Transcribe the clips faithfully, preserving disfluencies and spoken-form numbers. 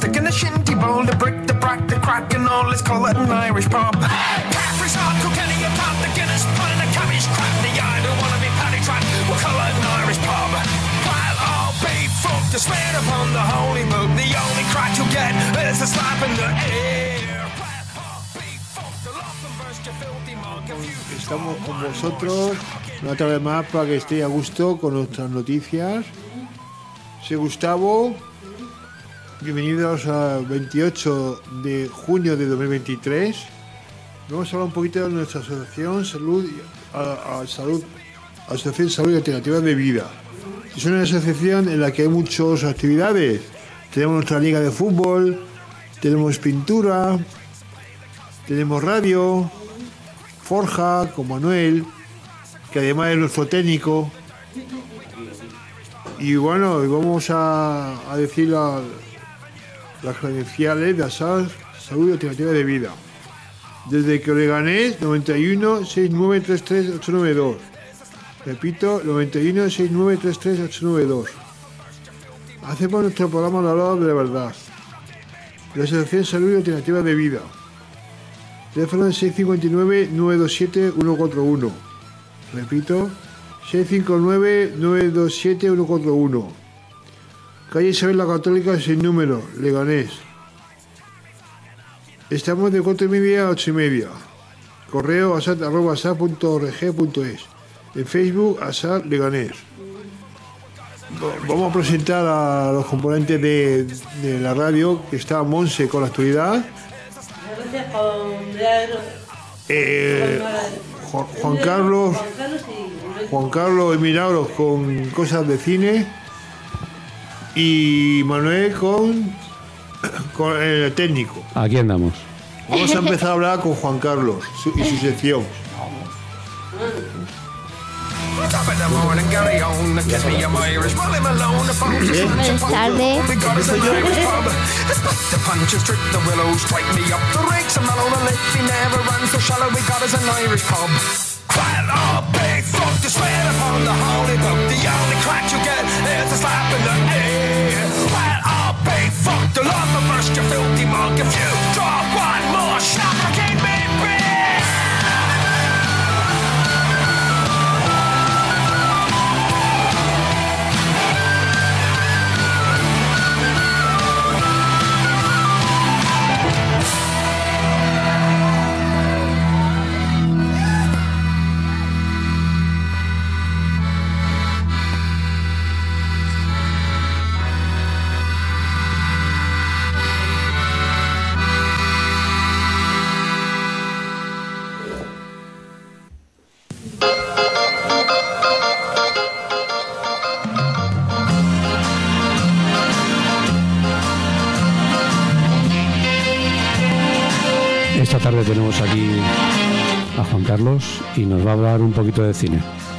plastic and the shinty bowl, the brick, the brack, the crack and all, let's call it an Irish pub. Caffrey's hard, Kilkenny, a pub, the Guinness, pint and the cabbage crap, the I don't wanna be paddy track, we'll call it an Irish pub. Well, I'll be fucked, to swear upon the holy book, the only crack you'll get is a slap in the ear. Well, I'll be fucked, the lock and burst your filthy mug, if you... Estamos con vosotros una tarde más para que estéis a gusto con nuestras noticias. Soy Gustavo, bienvenidos al veintiocho de junio de dos mil veintitrés. Vamos a hablar un poquito de nuestra asociación Salud, a, a Salud, Asociación Salud y Alternativas de Vida. Es una asociación en la que hay muchas actividades. Tenemos nuestra liga de fútbol, tenemos pintura, tenemos radio, forja con Manuel, que además es nuestro técnico. Y bueno, vamos a, a decir la, las credenciales de ASAL Salud y Alternativa de Vida. Desde que Leganés, noventa y uno, sesenta y nueve, treinta y tres, ochocientos noventa y dos. Repito, noventa y uno, sesenta y nueve, treinta y tres, ochocientos noventa y dos. Hacemos nuestro programa La Hora de la Verdad. La Asociación Salud y Alternativa de Vida. Teléfono seis cinco nueve, nueve dos siete, uno cuatro uno. Repito, seis cinco nueve, nueve dos siete, uno cuatro uno. Calle Isabel la Católica, sin número, Leganés. Estamos de cuatro y media a ocho y media. Correo asat arroba asat punto org punto es. En Facebook, Asat Leganés. Vamos a presentar a los componentes de, de la radio, que está Monse con la actualidad. Eh, Juan, Juan Carlos Juan Carlos y Milagros con cosas de cine y Manuel con, con el técnico. Aquí andamos. Vamos a empezar a hablar con Juan Carlos su, y su sección. Buenas tardes. Well, I'll be fucked to swear upon the holy book. The only crack you get is a slap in the ear. Well, I'll be fucked. The Lord will burst your filthy mug if you draw one more shot. Keep me beer. Esta tarde tenemos aquí a Juan Carlos y nos va a hablar un poquito de cine.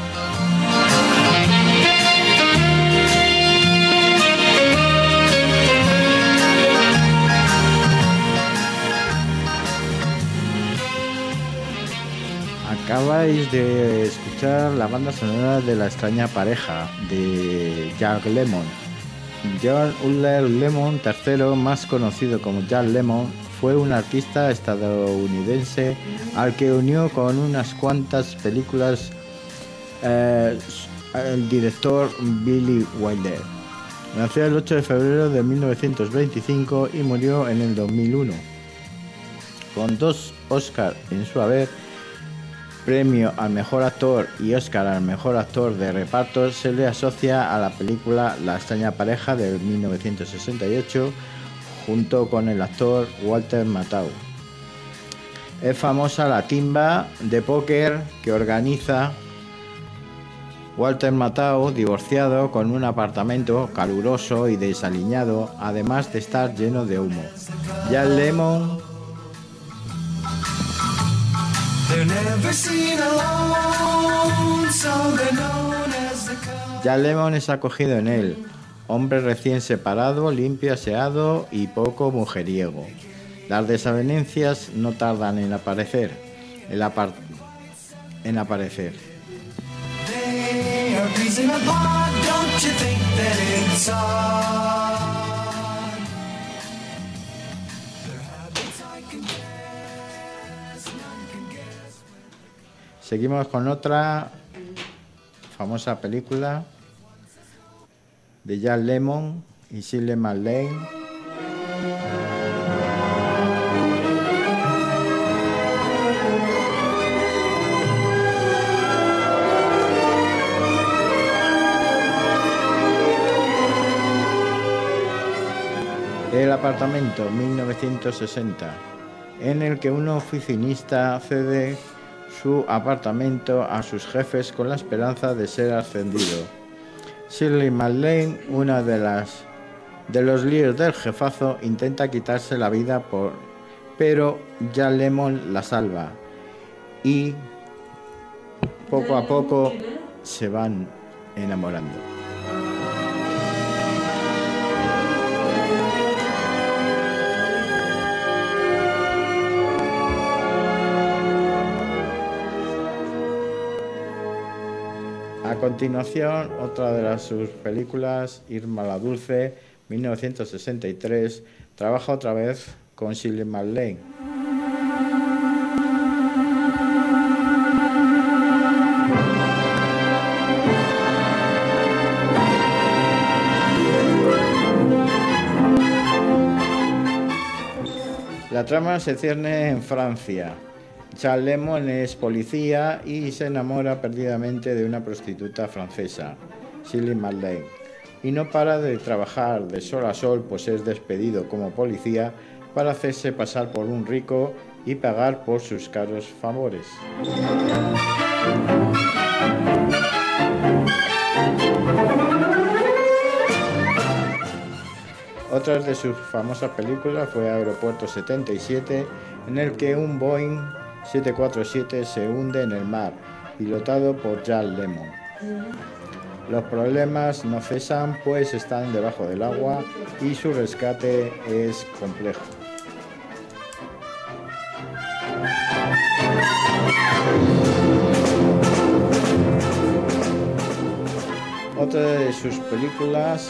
Acabáis de escuchar la banda sonora de La extraña pareja de Jack Lemmon. John Euler Lemmon tercero, más conocido como Jack Lemmon, fue un artista estadounidense al que unió con unas cuantas películas eh, el director Billy Wilder. Nació el ocho de febrero de mil novecientos veinticinco y murió en el dos mil uno. Con dos Oscar en su haber, premio al mejor actor y Oscar al mejor actor de reparto, se le asocia a la película La extraña pareja de mil novecientos sesenta y ocho, junto con el actor Walter Matthau. Es famosa la timba de póker que organiza Walter Matthau, divorciado, con un apartamento caluroso y desaliñado, además de estar lleno de humo. Jack Lemmon Jack Lemmon es acogido en él. Hombre recién separado, limpio, aseado y poco mujeriego. Las desavenencias no tardan en aparecer. En, apar- en aparecer. Seguimos con otra famosa película de Jack Lemmon y Shirley MacLaine. El apartamento, mil novecientos sesenta, en el que un oficinista cede su apartamento a sus jefes con la esperanza de ser ascendido. Shirley MacLaine, una de las de los líos del jefazo, intenta quitarse la vida, por, pero Jack Lemmon la salva y poco a poco se van enamorando. A continuación, otra de las, sus películas, Irma la Dulce, mil novecientos sesenta y tres, trabaja otra vez con Shirley MacLaine. La trama se cierne en Francia. Jack Lemmon es policía y se enamora perdidamente de una prostituta francesa, Shirley MacLaine, y no para de trabajar de sol a sol, pues es despedido como policía para hacerse pasar por un rico y pagar por sus caros favores. Otra de sus famosas películas fue Aeropuerto setenta y siete, en el que un Boeing siete cuatro siete se hunde en el mar, pilotado por Jack Lemmon. Los problemas no cesan, pues están debajo del agua y su rescate es complejo. Otra de sus películas,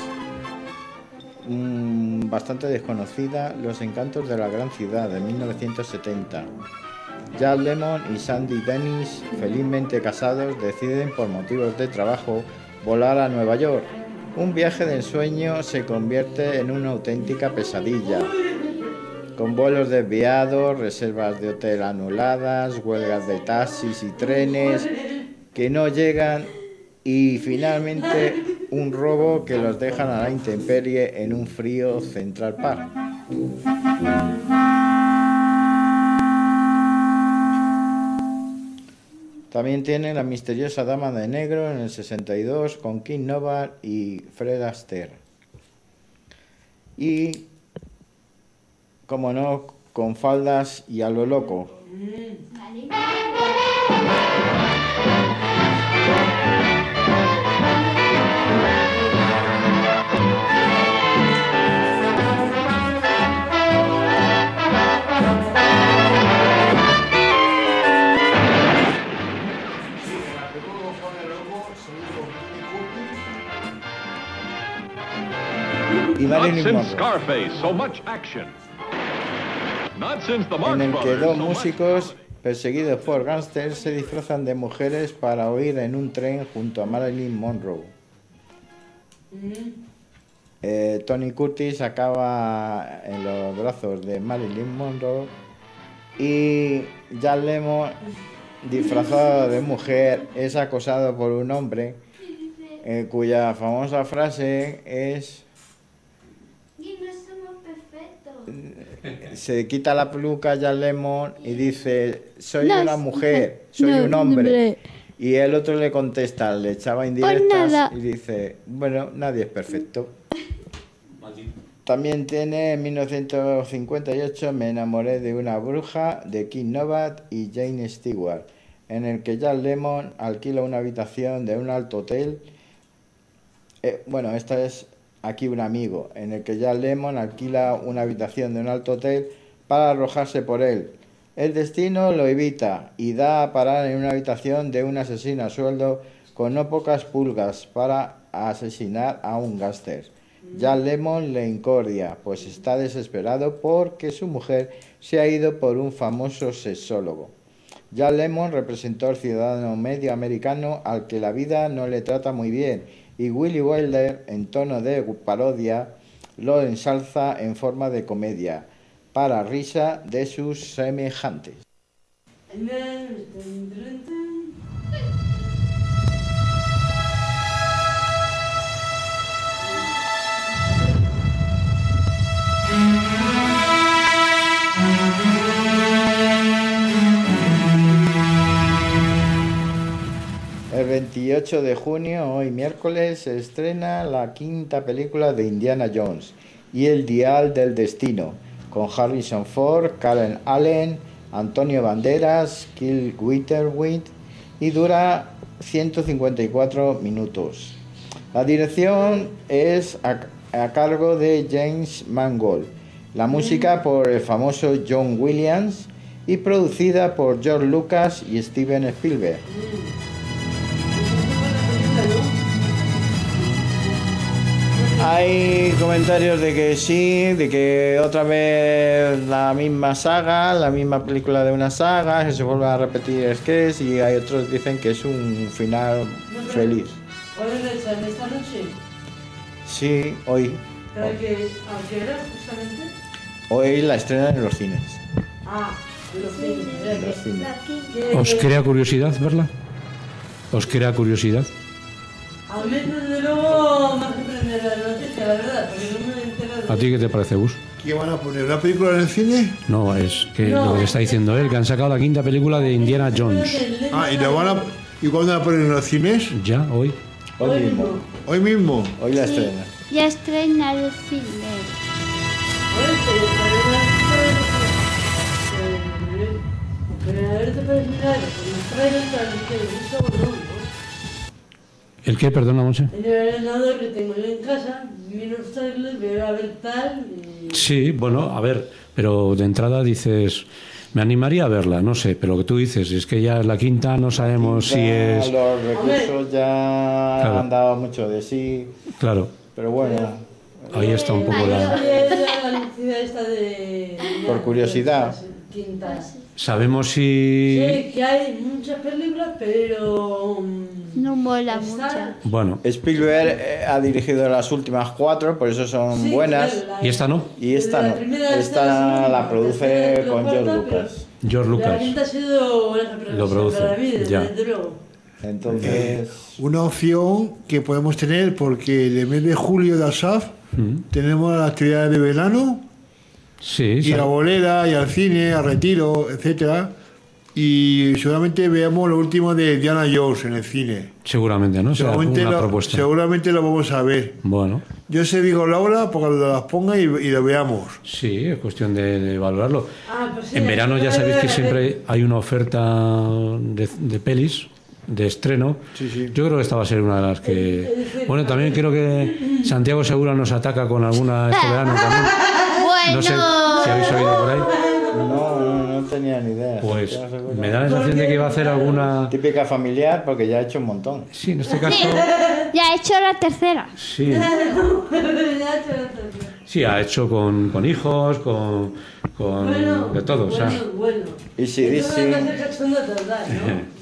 mmm, bastante desconocida, Los encantos de la gran ciudad, de mil novecientos setenta. Jack Lemmon y Sandy Dennis, felizmente casados, deciden por motivos de trabajo volar a Nueva York. Un viaje de ensueño se convierte en una auténtica pesadilla, con vuelos desviados, reservas de hotel anuladas, huelgas de taxis y trenes que no llegan y finalmente un robo que los dejan a la intemperie en un frío Central Park. También tiene La misteriosa dama de negro en el sesenta y dos con Kim Novak y Fred Astaire. Y, como no, Con faldas y a lo loco. Not since Scarface, so much action. Not since the Marx En el que Brothers, dos so músicos perseguidos por gángsters se disfrazan de mujeres para huir en un tren junto a Marilyn Monroe. Eh, Tony Curtis acaba en los brazos de Marilyn Monroe y Jack Lemmon, disfrazado de mujer, es acosado por un hombre eh, cuya famosa frase es: se quita la peluca Jack Lemmon y dice: soy no, una mujer, soy no, un hombre. No. Y el otro le contesta, le echaba indirectas y dice: bueno, nadie es perfecto. También tiene en mil novecientos cincuenta y ocho Me enamoré de una bruja, de Kim Novak y Jane Stewart, en el que Jack Lemmon alquila una habitación de un alto hotel. Eh, bueno, esta es aquí un amigo, en el que Jack Lemmon alquila una habitación de un alto hotel para arrojarse por él. El destino lo evita y da a parar en una habitación de un asesino a sueldo con no pocas pulgas para asesinar a un gángster. Jack Lemmon le incordia, pues está desesperado porque su mujer se ha ido por un famoso sexólogo. Jack Lemmon representó al ciudadano medio americano al que la vida no le trata muy bien, y Billy Wilder, en tono de parodia, lo ensalza en forma de comedia, para risa de sus semejantes. El veintiocho de junio, hoy miércoles, se estrena la quinta película de Indiana Jones y el Dial del Destino, con Harrison Ford, Karen Allen, Antonio Banderas, Kyle Witherwind, y dura ciento cincuenta y cuatro minutos. La dirección es a, a cargo de James Mangold, la música por el famoso John Williams y producida por George Lucas y Steven Spielberg. Hay comentarios de que sí, de que otra vez la misma saga, la misma película de una saga, que se vuelve a repetir sketches, y hay otros que dicen que es un final feliz. ¿Cuándo la echan esta noche? Sí, hoy. ¿Pero que, a qué hora justamente? Hoy la estrenan en los cines. Ah, en los cines. En los cines. ¿Qué- ¿Os crea curiosidad verla? ¿Os crea curiosidad? A mí, desde luego, me hace prender la noticia, la verdad, porque no me he enterado. ¿A ti qué te parece, Gus? ¿Qué van a poner? ¿Una película en el cine? No, es que No. lo que está diciendo él, que han sacado la quinta película de Indiana Jones. Ah, ¿y la van a... ¿Y cuándo la ponen en los cines? Ya, hoy. Hoy mismo. Hoy mismo. Hoy la estrena. Ya estrena el cine. Pero a ver, te parece mirar, los trailers para los que les gusta o no, ¿no? ¿El qué? Perdona, Monse. En el ordenador que tengo yo en casa, miro los trailers, veo a ver tal y... Sí, bueno, a ver, pero de entrada dices, me animaría a verla, no sé, pero lo que tú dices es que ya es la quinta, no sabemos si Ya es... Los recursos ya Claro. han dado mucho de sí, Claro, pero bueno, ahí está un poco la... La lucida esta de... Por curiosidad. Quinta. Sabemos si... Sé que hay muchas películas, pero... mm, No mola está- mucho. Bueno, Spielberg eh, ha dirigido las últimas cuatro, por eso son Sí, buenas. claro, la- ¿y esta no? Y esta la no. primera, esta Esta segunda, la produce tercera, con la George cuarta, pero Lucas. George La Lucas. quinta ha sido una sorpresa Lo produce, para mí, desde ya. desde luego. Entonces, Una opción que podemos tener, porque el mes de julio de Asaf Mm. tenemos las actividades de verano, Sí, ir a sa- bolera, ir al cine, a retiro, etcétera. Y seguramente veamos lo último de Diana Jones en el cine. seguramente, ¿no? Será Seguramente una lo, propuesta. seguramente lo vamos a ver. Bueno, Yo se digo Laura porque cuando las ponga y, y lo veamos. sí, es cuestión de, de valorarlo. Ah, pues sí, En verano ya hay sabéis que ver. siempre hay una oferta de, de pelis, de estreno. Sí, sí. Yo creo que esta va a ser una de las que... Bueno, también creo que Santiago Segura nos ataca con alguna este verano también. Bueno, No sé si habéis oído por ahí. no, no, no tenía ni idea. Pues Ya seguro. me da la sensación de que va a hacer alguna... Típica familiar, porque ya ha hecho un montón. Sí, en este caso... ya he hecho la tercera. Sí, Ya, ya, ya. sí ha hecho con, con hijos, con, con Bueno, de todo. O sea, bueno, bueno. Y si Entonces dice va a ser cachondo total, ¿no?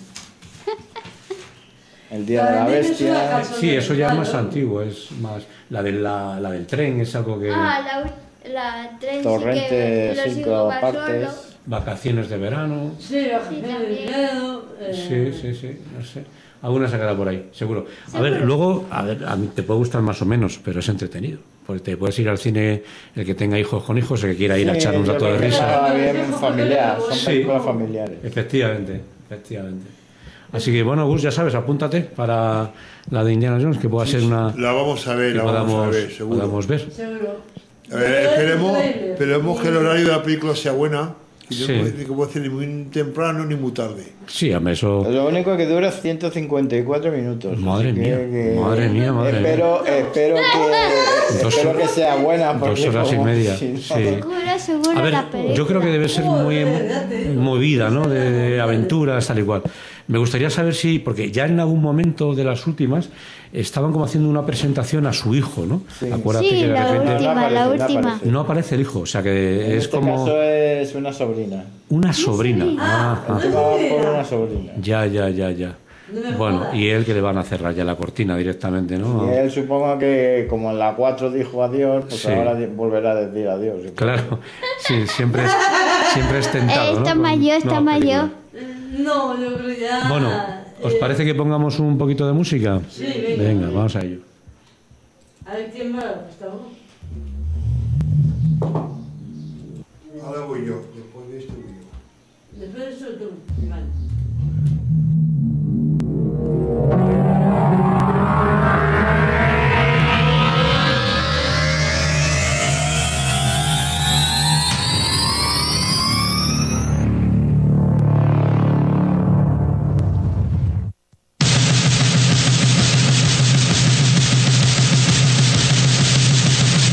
el día de la También es una bestia. casa- sí, eso ya es más Claro. antiguo, es más... La, de la, la del tren es algo que... Ah, la, la tren sí Torrente que de lo sigo cinco más partes. solo. Vacaciones de verano... Sí, vacaciones de también. verano. eh, Sí, sí, sí, no sé. Alguna se queda por ahí, seguro. A ver, luego, a ver, a mí te puede gustar más o menos, pero es entretenido. Porque te puedes ir al cine, el que tenga hijos con hijos, el que quiera ir a Sí, echar un yo rato de creo que risa. está bien familiar, son Sí. películas familiares. Efectivamente, efectivamente. Así que bueno, Gus, ya sabes, apúntate para la de Indiana Jones, que pueda ser una La vamos a ver, que la vamos a podamos, ver, seguro. podamos ver. Seguro. A ver, esperemos, Trailer. esperemos que el horario de la película sea buena. Y no Sí. puede- que puede ser ni muy temprano ni muy tarde. Sí, hombre, eso... Lo único que dura ciento cincuenta y cuatro minutos. Madre así mía, que- madre mía, madre espero, Espero que, Dos espero horas- que sea buena. Porque Dos horas y como- media, si no- sí. Seguro, seguro A ver, la película. yo creo que debe ser muy em- movida, ¿no? De aventuras, tal y cual. Me gustaría saber si, porque ya en algún momento de las últimas estaban como haciendo una presentación a su hijo, ¿no? Sí. Acuérdate Sí, que de la repente última, No aparece, la no última. aparece. no aparece el hijo, o sea que En es este como caso es una sobrina. una sobrina. Ah, Ajá. El tema va por una sobrina. Ya, ya, ya, ya. No me Bueno, jodas. y él que le van a cerrar ya la cortina directamente, ¿no? Y él supongo que como en la cuatro dijo adiós, pues Sí. ahora di- volverá a decir adiós. Claro, sí, siempre es, siempre es tentado, Eh, ¿no? está Con mayor, está nuevas mayor. películas. No, yo creo ya. Bueno, ¿os eh, parece que pongamos un poquito de música? Sí, venga. Venga, vamos a ello. A ver quién más. Hasta luego. Ahora voy yo, después de esto voy yo. Después de eso tú, Iván. Thank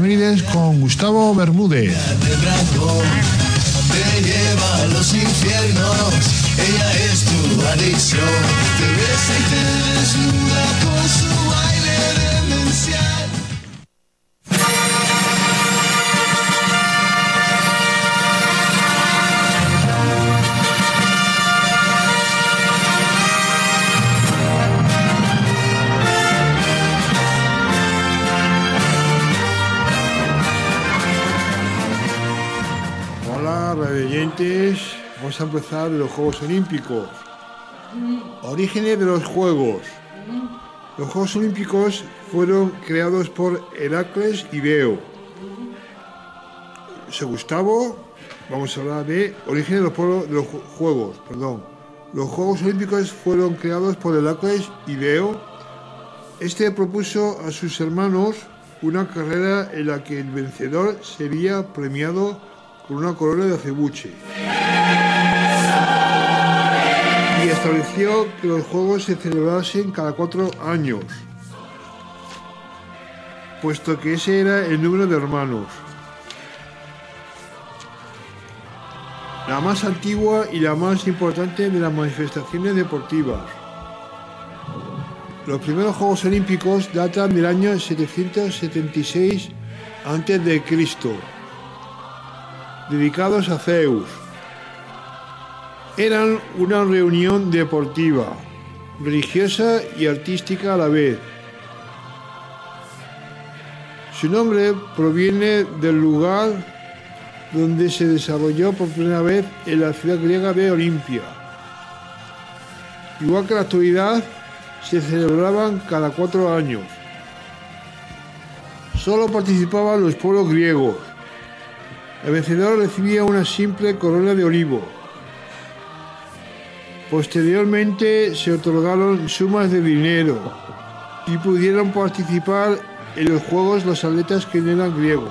efemérides con Gustavo Bermúdez. De dragón, te lleva a los infiernos, ella es tu adicción, te besa y te desnuda con su baile demencial. Oyentes, vamos a empezar de los Juegos Olímpicos. Orígenes de los Juegos. Los Juegos Olímpicos fueron creados por Heracles y Beo. Soy Gustavo, vamos a hablar de orígenes de los, pueblos, de los Juegos. Perdón. Los Juegos Olímpicos fueron creados por Heracles y Beo. Este propuso a sus hermanos una carrera en la que el vencedor sería premiado con una corona de acebuche. Y estableció que los Juegos se celebrasen cada cuatro años, puesto que ese era el número de hermanos. La más antigua y la más importante de las manifestaciones deportivas. Los primeros Juegos Olímpicos datan del año setecientos setenta y seis antes de Cristo, dedicados a Zeus. Eran una reunión deportiva, religiosa y artística a la vez. Su nombre proviene del lugar donde se desarrolló por primera vez en la ciudad griega de Olimpia. Igual que en la actualidad, se celebraban cada cuatro años. Solo participaban los pueblos griegos. El vencedor recibía una simple corona de olivo. Posteriormente se otorgaron sumas de dinero y pudieron participar en los Juegos los atletas que no eran griegos.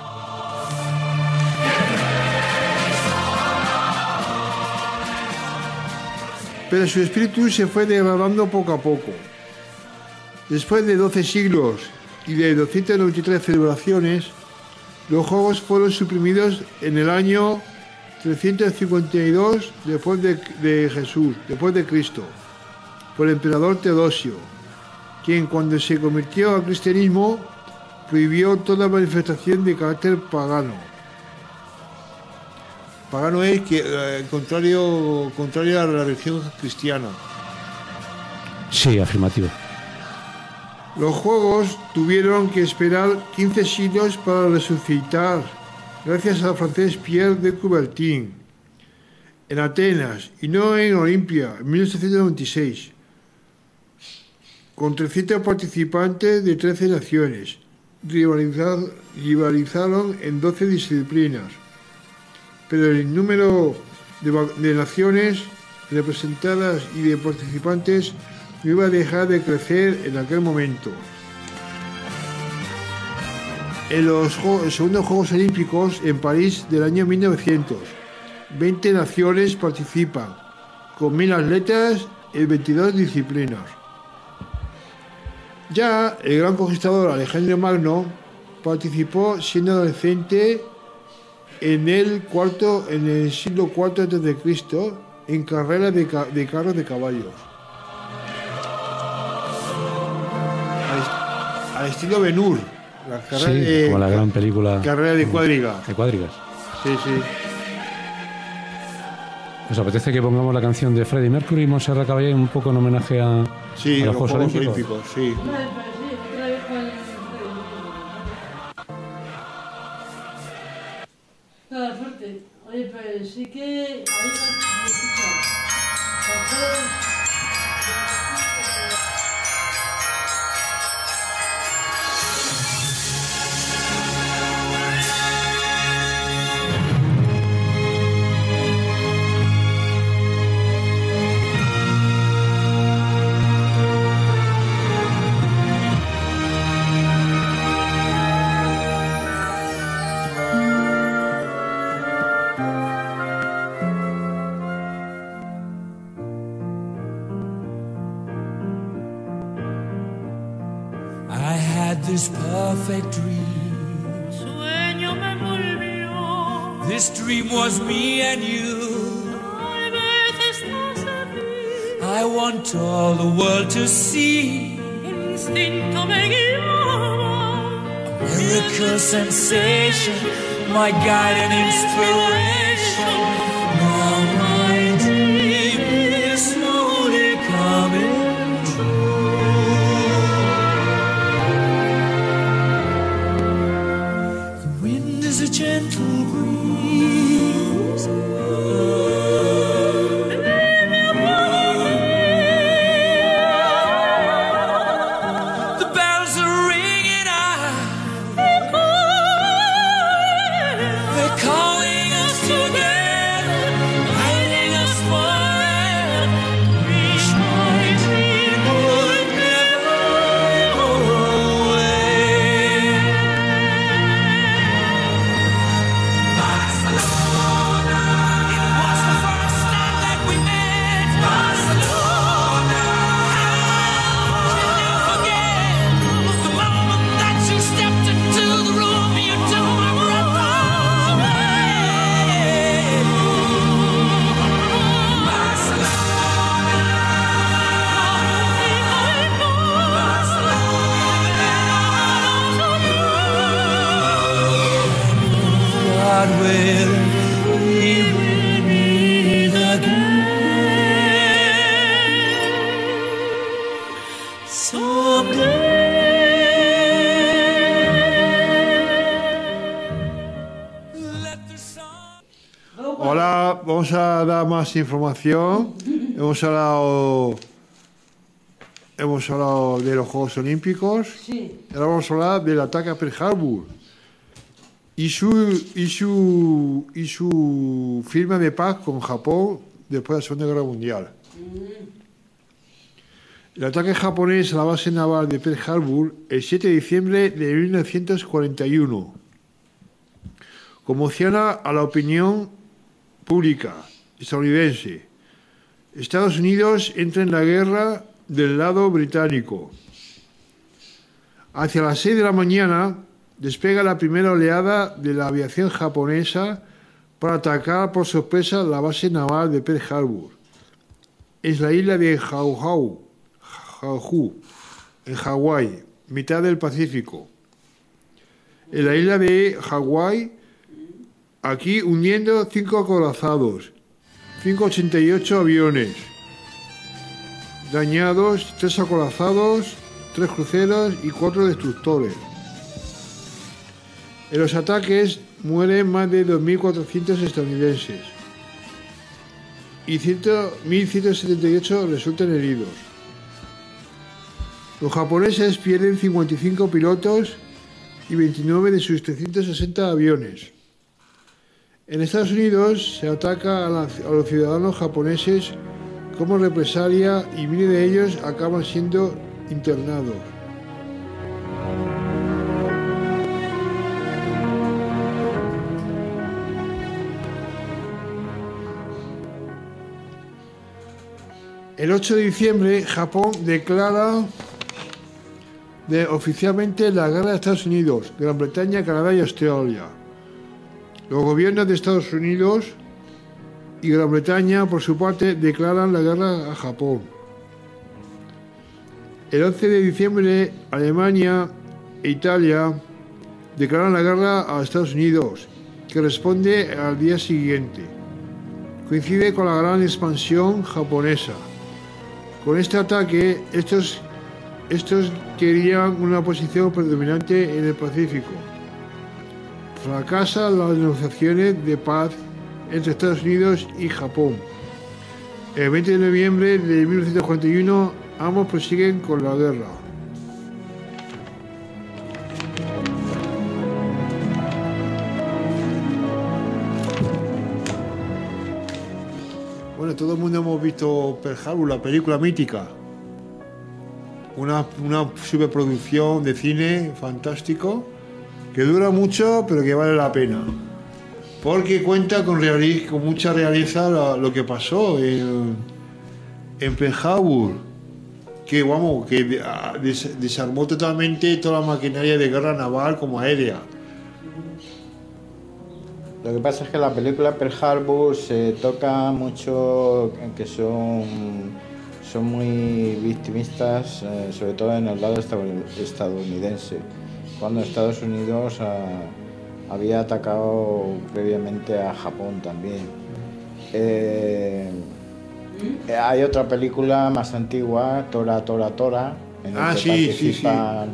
Pero su espíritu se fue degradando poco a poco. Después de doce siglos y de doscientas noventa y tres celebraciones, los Juegos fueron suprimidos en el año trescientos cincuenta y dos después de, de Jesús, después de Cristo, por el emperador Teodosio, quien cuando se convirtió al cristianismo prohibió toda manifestación de carácter pagano. Pagano es que eh, contrario, contrario a la religión cristiana. Sí, afirmativo. Los Juegos tuvieron que esperar quince siglos para resucitar, gracias al francés Pierre de Coubertin, en Atenas y no en Olimpia, en mil ochocientos noventa y seis, con trescientos participantes de trece naciones. Rivalizar, rivalizaron en doce disciplinas, pero el número de, de naciones representadas y de participantes no iba a dejar de crecer en aquel momento. En los segundos Juegos Olímpicos en París del año mil novecientos, veinte naciones participan, con mil atletas en veintidós disciplinas. Ya el gran conquistador Alejandro Magno participó siendo adolescente en el, cuarto, en el siglo cuarto antes de Cristo en carreras de, ca de carros de caballos. Al estilo Ben-Hur, la carrera sí, de, como la gran película carrera de cuadriga. De cuadrigas. Sí, sí. ¿Os apetece que pongamos la canción de Freddie Mercury y Montserrat Caballé un poco en homenaje a, sí, a los, los Juegos, Juegos Olímpicos? Olímpicos? Sí. Vale, pues sí, otra vez con el... Toda suerte. Oye, pues sí que ahí no se escucha. This perfect dream This dream was me and you. I want all the world to see. A miracle sensation, my guide and inspiration. Now my dream is slowly coming true. The wind is a gentle breeze. The bells are ringing out. They're calling us together, binding us forever. Wish my dream would never go away. Barcelona, it was the first time that we met. Barcelona, how can you forget the moment that you stepped into the room? You took my breath away. God will we will meet again someday. Let the sun. Ahora vamos a dar más información. Hemos hablado, hemos hablado de los Juegos Olímpicos. Sí. Ahora vamos a hablar del ataque a Pearl Harbor y su, y su, y su firma de paz con Japón después de la Segunda Guerra Mundial. El ataque japonés a la base naval de Pearl Harbor el siete de diciembre de mil novecientos cuarenta y uno conmociona a la opinión pública estadounidense. Estados Unidos entra en la guerra del lado británico. Hacia las seis de la mañana despega la primera oleada de la aviación japonesa para atacar por sorpresa la base naval de Pearl Harbor. Es la isla de Oahu, Oahu, en Hawái, mitad del Pacífico. En la isla de Hawái, aquí hundiendo cinco acorazados, ciento ochenta y ocho aviones dañados, tres acorazados, tres cruceros y cuatro destructores. En los ataques mueren más de dos mil cuatrocientos estadounidenses y mil ciento setenta y ocho resultan heridos. Los japoneses pierden cincuenta y cinco pilotos y veintinueve de sus trescientos sesenta aviones. En Estados Unidos se ataca a, la, a los ciudadanos japoneses como represalia y miles de ellos acaban siendo internados. El ocho de diciembre, Japón declara de, oficialmente la guerra de Estados Unidos, Gran Bretaña, Canadá y Australia. Los gobiernos de Estados Unidos y Gran Bretaña, por su parte, declaran la guerra a Japón. El once de diciembre, Alemania e Italia declaran la guerra a Estados Unidos, que responde al día siguiente. Coincide con la gran expansión japonesa. Con este ataque, estos, estos querían una posición predominante en el Pacífico. Fracasan las negociaciones de paz entre Estados Unidos y Japón. El veinte de noviembre de mil novecientos cuarenta y uno, ambos prosiguen con la guerra. Bueno, todo el mundo hemos visto Pearl Harbor, la película mítica. Una, una superproducción de cine fantástico que dura mucho, pero que vale la pena. Porque cuenta con, reali- con mucha realeza lo, lo que pasó en, en Pearl Harbor. Que, vamos, que des- desarmó totalmente toda la maquinaria de guerra naval como aérea. Lo que pasa es que la película Pearl Harbor se toca mucho en que son, son muy victimistas, eh, sobre todo en el lado estadoun- estadounidense, cuando Estados Unidos ah, había atacado previamente a Japón también. Eh, eh, hay otra película más antigua, Tora, Tora, Tora, en la Ah, que sí, sí, participan,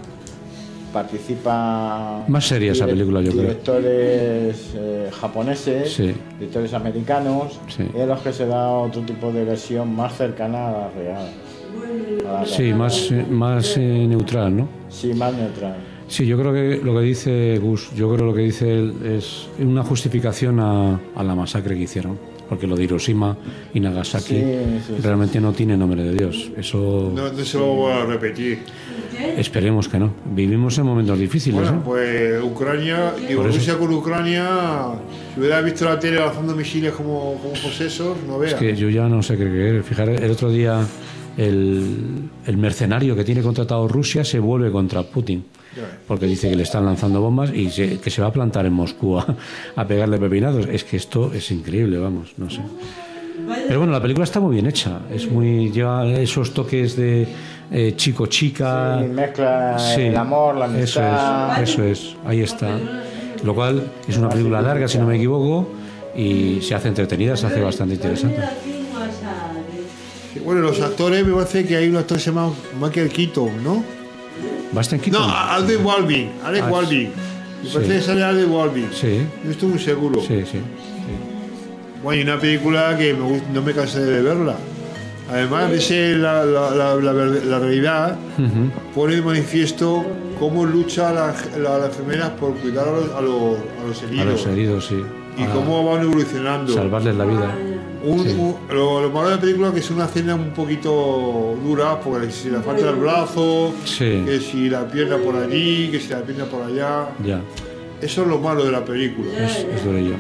participan Más seria esa direc- película, yo creo. directores eh, japoneses, Sí. directores americanos, Sí. y en los que se da otro tipo de versión más cercana a la real. A la Sí, real. más, eh, más eh, neutral, ¿no? Sí, más neutral. Sí, yo creo que lo que dice Gus, yo creo lo que dice él es una justificación a, a la masacre que hicieron, porque lo de Hiroshima y Nagasaki Sí, sí, sí. realmente no tiene nombre de Dios. Eso No, no se lo voy a repetir. esperemos que no. Vivimos en momentos difíciles, Bueno, ¿eh? pues Ucrania, digo, Por eso- Rusia con Ucrania, si hubiera visto la tele lanzando misiles como, como posesos, no Es veas. que yo ya no sé qué creer. Fijar, el otro día el, el mercenario que tiene contratado Rusia se vuelve contra Putin. Porque dice que le están lanzando bombas y se- que se va a plantar en Moscú a, a pegarle pepinazos. Es que esto es increíble, vamos, no sé. Pero bueno, la película está muy bien hecha. Es muy lleva esos toques de eh, chico-chica. Sí, mezcla Sí, el amor, la Eso amistad. es, eso es, ahí está. Lo cual es una película larga, si no me equivoco, y se hace entretenida, se hace bastante interesante. Sí, bueno, los actores, me parece que hay un actor que se llama Michael Keaton, ¿no? Basten Keaton. No, Alden Baldwin, Alec Ah, Baldwin. Me parece sí. que sale Alden Baldwin. Sí, No estoy muy seguro. sí, sí. Bueno, y una película que me gust- no me cansé de verla. Además de ser la, la, la, la ver- la realidad, Ujú. pone de manifiesto cómo lucha la, la, la enfermera por cuidar a los, a los, a los heridos. A los heridos, sí. Y A cómo van evolucionando. salvarles la vida. Un- Sí. un- lo, lo malo de la película es que es una escena un poquito dura, porque si le falta el brazo, Sí. que si la pierna por allí, que si la pierna por allá. Ya, Eso es lo malo de la película. es, es durillo.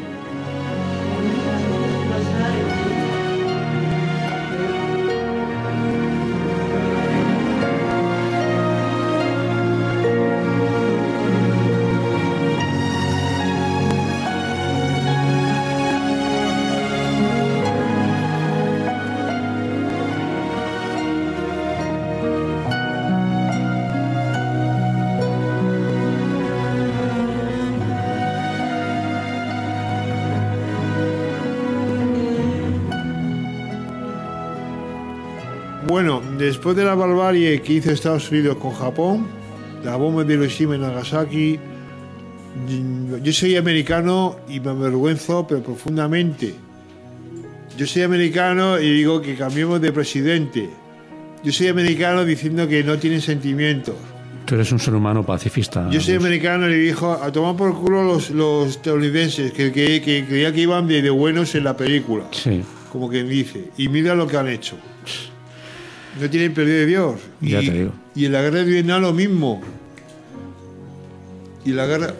Bueno, después de la barbarie que hizo Estados Unidos con Japón, la bomba de Hiroshima y Nagasaki, yo soy americano y me avergüenzo, pero profundamente. Yo soy americano y digo que cambiemos de presidente. Yo soy americano diciendo que no tienen sentimientos. Tú eres un ser humano pacifista. Yo soy Gus. americano y le dijo a tomar por culo los, los estadounidenses que, que, que creía que iban de, de buenos en la película, Sí, como quien dice. Y mira lo que han hecho. No tienen perdón de Dios. Y, Ya te digo. y en la guerra de Vietnam lo mismo. Y la guerra.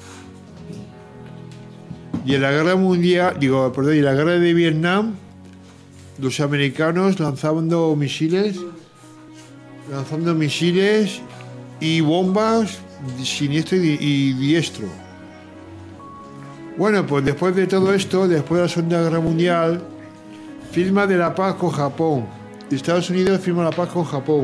Y en la guerra mundial, digo, perdón, y en la guerra de Vietnam, los americanos lanzando misiles, lanzando misiles y bombas siniestro y, y diestro. Bueno, pues después de todo esto, después de la Segunda Guerra Mundial, firma de la paz con Japón. Estados Unidos firma la paz con Japón.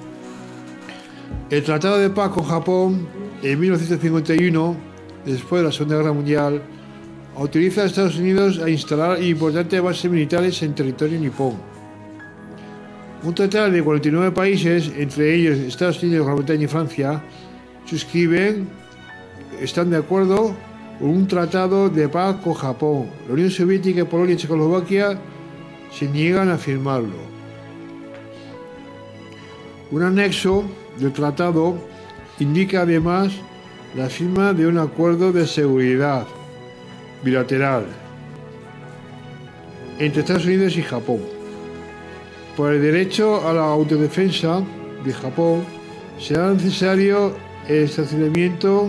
El Tratado de Paz con Japón, en mil novecientos cincuenta y uno, después de la Segunda Guerra Mundial, autoriza a Estados Unidos a instalar importantes bases militares en territorio nipón. Un total de cuarenta y nueve países, entre ellos Estados Unidos, Gran Bretaña y Francia, suscriben, están de acuerdo con un tratado de paz con Japón. La Unión Soviética, Polonia y Checoslovaquia se niegan a firmarlo. Un anexo del tratado indica además la firma de un acuerdo de seguridad bilateral entre Estados Unidos y Japón. Por el derecho a la autodefensa de Japón, será necesario el estacionamiento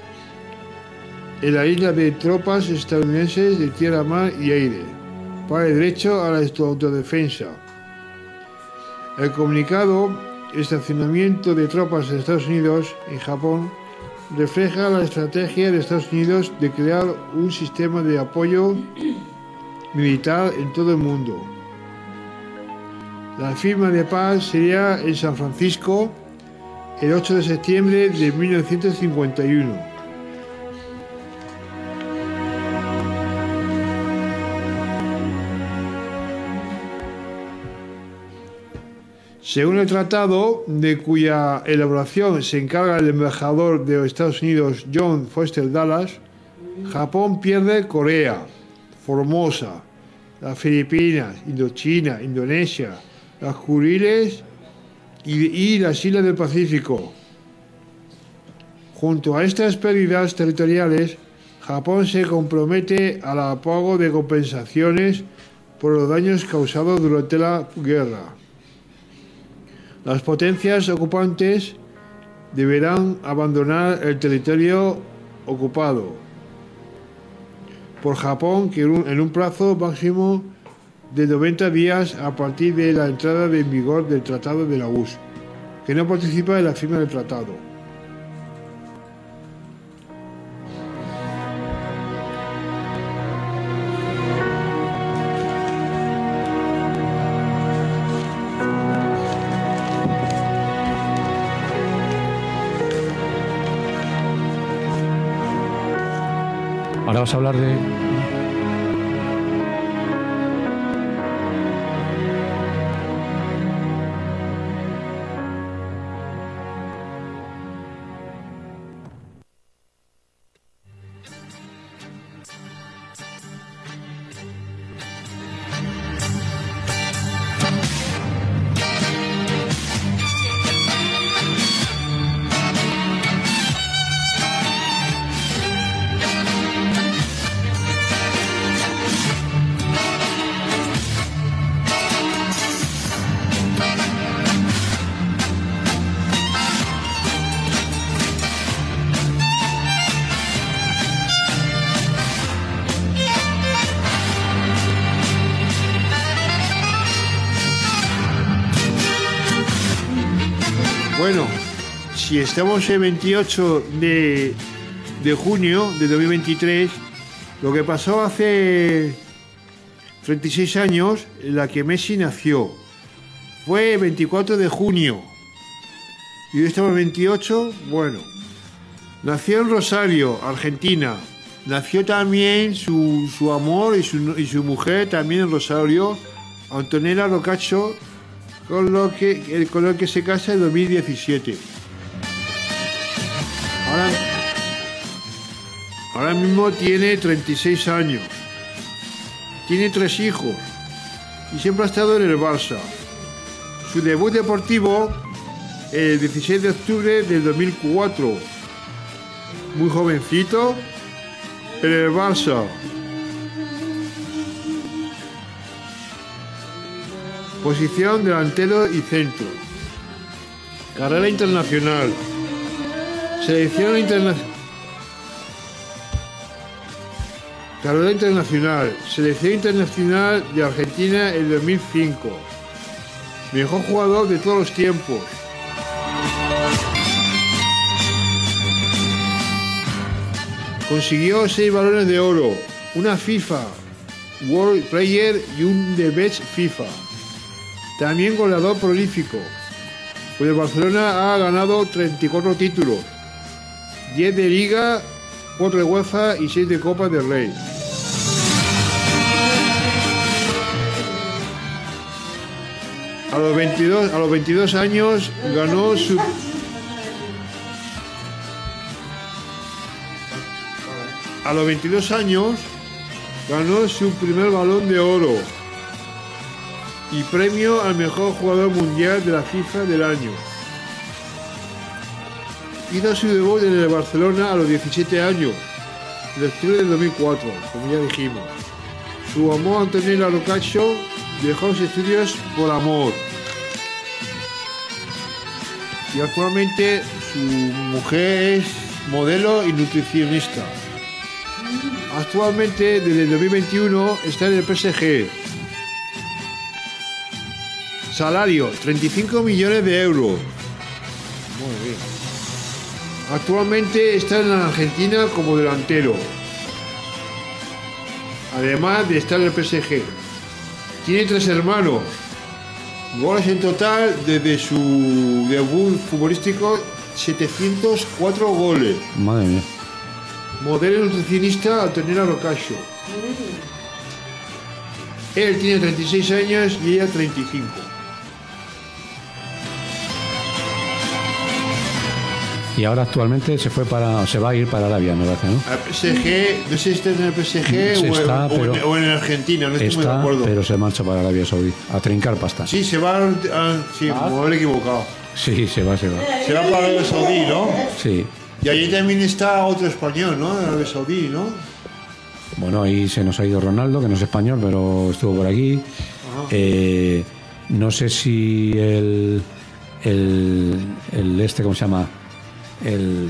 en la isla de tropas estadounidenses de tierra, mar y aire, para el derecho a la autodefensa. El comunicado estacionamiento de tropas de Estados Unidos en Japón refleja la estrategia de Estados Unidos de crear un sistema de apoyo militar en todo el mundo. La firma de paz sería en San Francisco el ocho de septiembre de mil novecientos cincuenta y uno. Según el tratado, de cuya elaboración se encarga el embajador de los Estados Unidos John Foster Dulles, Japón pierde Corea, Formosa, las Filipinas, Indochina, Indonesia, las Kuriles y, y las islas del Pacífico. Junto a estas pérdidas territoriales, Japón se compromete al pago de compensaciones por los daños causados durante la guerra. Las potencias ocupantes deberán abandonar el territorio ocupado por Japón que en un plazo máximo de noventa días a partir de la entrada en vigor del Tratado de la U R S S, que no participa en la firma del tratado. Ahora vas a hablar de... Bueno, si estamos el veintiocho de, de junio de dos mil veintitrés, lo que pasó hace treinta y seis años, en la que Messi nació, fue el veinticuatro de junio. Y hoy estamos el veintiocho, bueno. Nació en Rosario, Argentina. Nació también su, su amor y su, y su mujer también en Rosario, Antonella Rocaccio, con lo que, con lo que se casa en dos mil diecisiete. Ahora, ahora mismo tiene treinta y seis años. Tiene tres hijos y siempre ha estado en el Barça. Su debut deportivo el dieciséis de octubre del dos mil cuatro. Muy jovencito en el Barça. Posición delantero y centro. Carrera internacional. Selección internacional. Carrera internacional. Selección internacional de Argentina en dos mil cinco. Mejor jugador de todos los tiempos. Consiguió seis balones de oro, una FIFA World Player y un The Best FIFA. También goleador prolífico. Con el Barcelona ha ganado treinta y cuatro títulos, diez de Liga, cuatro de UEFA y seis de Copa del Rey. A los veintidós, a los veintidós años ganó su... A los veintidós años ganó su primer Balón de Oro y premio al mejor jugador mundial de la FIFA del año. Hizo su debut en el Barcelona a los diecisiete años, en octubre del dos mil cuatro, como ya dijimos. Su amor Antonella Rocaccio dejó los estudios por amor. Y actualmente su mujer es modelo y nutricionista. Actualmente, desde el dos mil veintiuno, está en el P S G. Salario, treinta y cinco millones de euros. Muy bien. Actualmente está en la Argentina como delantero, además de estar en el P S G. Tiene tres hermanos. Goles en total desde su debut futbolístico, setecientos cuatro goles. Madre mía. Modelo nutricionista Antonella Rocascio. Él tiene treinta y seis años y ella treinta y cinco. Y ahora actualmente se fue para, se va a ir para Arabia, me parece, ¿no? Al P S G, no sé si está en el P S G Sí o, está, o en, pero- o en Argentina, no estoy muy de Está, acuerdo. pero se marcha para Arabia Saudí a trincar pasta. Sí, se va. a- sí, me habré equivocado. Sí, se va, se va. Se va para Arabia Saudí, ¿no? Sí. Y allí también está otro español, ¿no? En Arabia Saudí, ¿no? Bueno, ahí se nos ha ido Ronaldo, que no es español, pero estuvo por aquí. Eh, no sé si el, el, el este, ¿cómo se llama? El,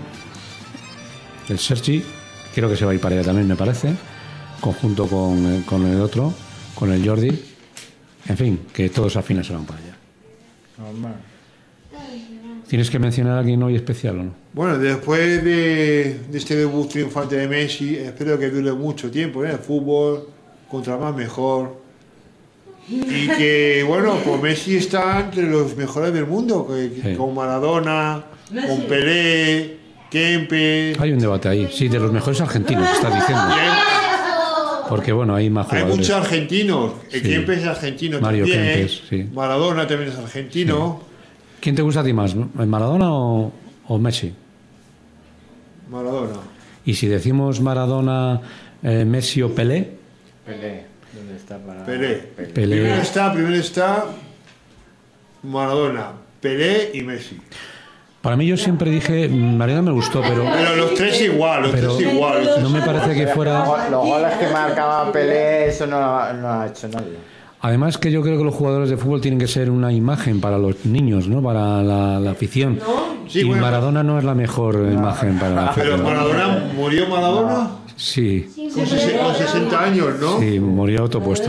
el Sergi, creo que se va a ir para allá también, me parece, conjunto con, con el otro, con el Jordi. En fin, que todos al final se van para allá. Normal. ¿Tienes que mencionar a alguien hoy especial o no? Bueno, después de, de este debut triunfante de Messi, espero que dure mucho tiempo en el fútbol, contra más mejor. Y que, bueno, pues Messi está entre los mejores del mundo, que, Sí. con Maradona, con Pelé, Kempes. Hay un debate ahí, sí, de los mejores argentinos, estás diciendo. Y hay, Porque bueno, hay más hay jugadores. muchos argentinos. El Sí. Kempes es argentino Mario también. Kempes, sí. Maradona también es argentino. ¿Quién te gusta a ti más, Maradona o, o Messi? Maradona. Y si decimos Maradona, eh, Messi o Pelé, Pelé. ¿Dónde está para Pelé. Pelé. Primero está, primero está Maradona, Pelé y Messi. Para mí yo siempre dije, Maradona me gustó, pero Pero los tres igual, los Pero- tres igual. no me parece que fuera... Los goles que marcaba Pelé, eso no, no ha hecho nadie. Además que yo creo que los jugadores de fútbol tienen que ser una imagen para los niños, ¿no? Para la, la afición. Sí, y bueno. Maradona no es la mejor imagen para la Pero afición. Maradona, ¿murió Maradona? Sí, Con, sesen- con sesenta años, ¿no? sí, murió autopuesto.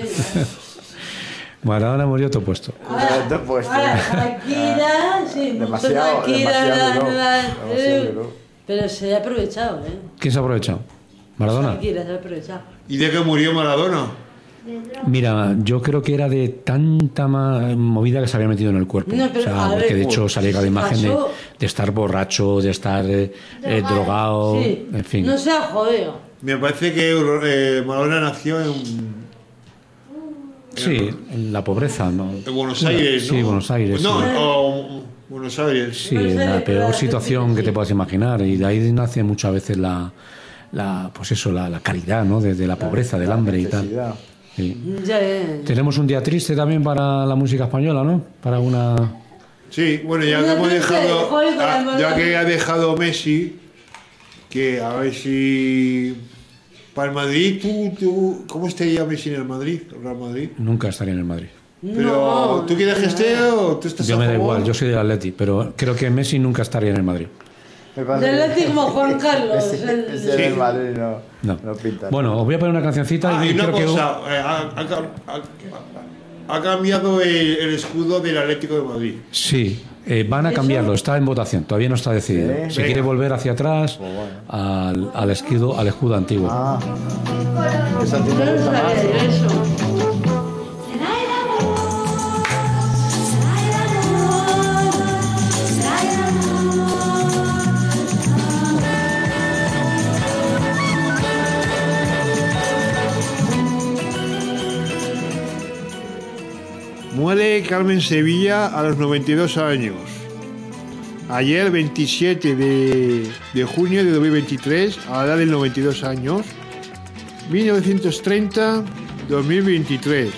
Maradona murió autopuesto. Entonces, pues, Akira, sí, mucho Demasiado, Akira, demasiado la- duro, la- demasiado duro. Pero se ha aprovechado, ¿eh? ¿Quién se ha aprovechado? Maradona. Akira se ha aprovechado. ¿Y de qué murió Maradona? Mira, yo creo que era de tanta ma- movida que se había metido en el cuerpo. No, pero, o sea, a ver, que de hecho salía cada se imagen de, pasó. de estar borracho, de estar eh, eh, drogado, Sí, en fin. no se ha jodido. Me parece que eh, Maradona nació en, Sí, en la pobreza, ¿no? en Buenos Aires, ¿no? Sí, Buenos Aires. No, sí. o Buenos Aires. Sí, en la peor situación que te puedas imaginar. Y de ahí nace muchas veces la, la pues eso, la, la caridad, ¿no? Desde la pobreza, del hambre y tal. necesidad. Sí. Ya, eh. Tenemos un día triste también para la música española, ¿no? Para una... Sí, bueno, ya que No, hemos no sé, dejado, joder, con la ah, ya Maradona. que ha dejado Messi, que a ver si para el Madrid, tú, tú, ¿cómo estaría Messi en el Madrid, el Real Madrid? Nunca estaría en el Madrid. Pero, No, ¿tú quieres que esté o tú estás Yo a me da favor? igual, yo soy del Atleti, pero creo que Messi nunca estaría en el Madrid. Me parece Del que- Atleti como Juan Carlos. Ese, el- ese del Madrid no, No. no pinta. Bueno, os voy a poner una cancioncita Ah, y y una creo que... cosa, eh, ha, ha- ha- ha cambiado el, el escudo del Atlético de Madrid. Sí, eh, van a cambiarlo, está en votación, todavía no está decidido. Sí. Se Venga. quiere volver hacia atrás al, al escudo, al escudo antiguo. Ah, eso a ti te No gusta más. sabía yo eso. Muere Carmen Sevilla a los noventa y dos años. Ayer, veintisiete de, de junio de dos mil veintitrés, a la edad de noventa y dos años, mil novecientos treinta a dos mil veintitrés.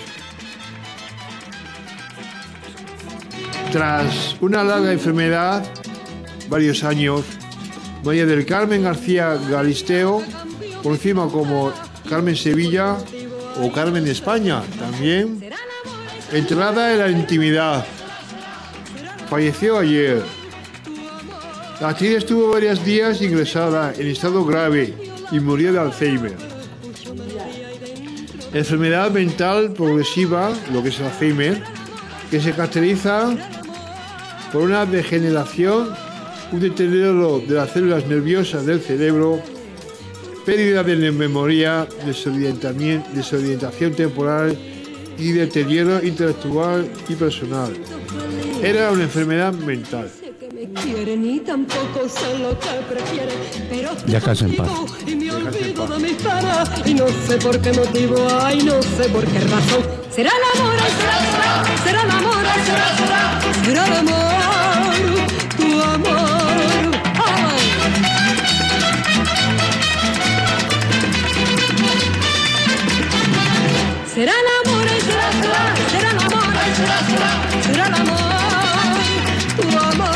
Tras una larga enfermedad, varios años, María del Carmen García Galisteo, conocida como Carmen Sevilla o Carmen de España también, entrada en la intimidad. Falleció ayer. La actriz estuvo varios días ingresada en estado grave y murió de Alzheimer. Enfermedad mental progresiva, lo que es el Alzheimer, que se caracteriza por una degeneración un deterioro de las células nerviosas del cerebro, pérdida de la memoria, desorientamiento, desorientación temporal y deterioro intelectual y personal. Era una enfermedad mental. Quiere ni tampoco sé lo que prefiere, pero Déjase en paz. y me olvido de mis penas y no sé por qué motivo, ay, no sé por qué razón. Será el amor, ay, será, será, será el amor, ay, será, será, será el amor, tu amor. Ay. Será el amor, ay, será, será, será el amor, ay, será, será, será el amor, tu amor.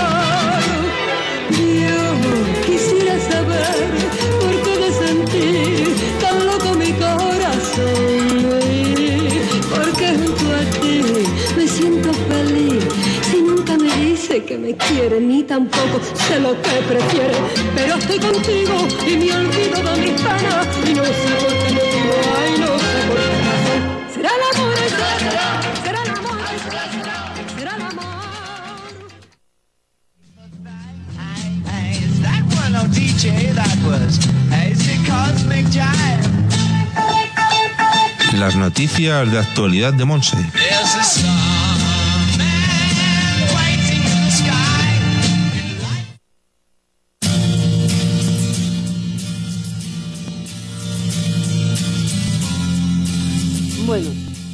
Yo quisiera saber por qué de sentir tan loco mi corazón, porque junto a ti me siento feliz. Si nunca me dice que me quiere ni tampoco sé lo que prefiere, pero estoy contigo y me olvido de mis penas y no sé por qué motivo, ay, no sé por qué razón. Será el amor, ay, será, será, será el amor, ay, será, será, será el amor. Is that one on D J? That was Hazy Cosmic Jive. Las noticias de actualidad de Monse. There's a starman waiting in the sky. Bueno,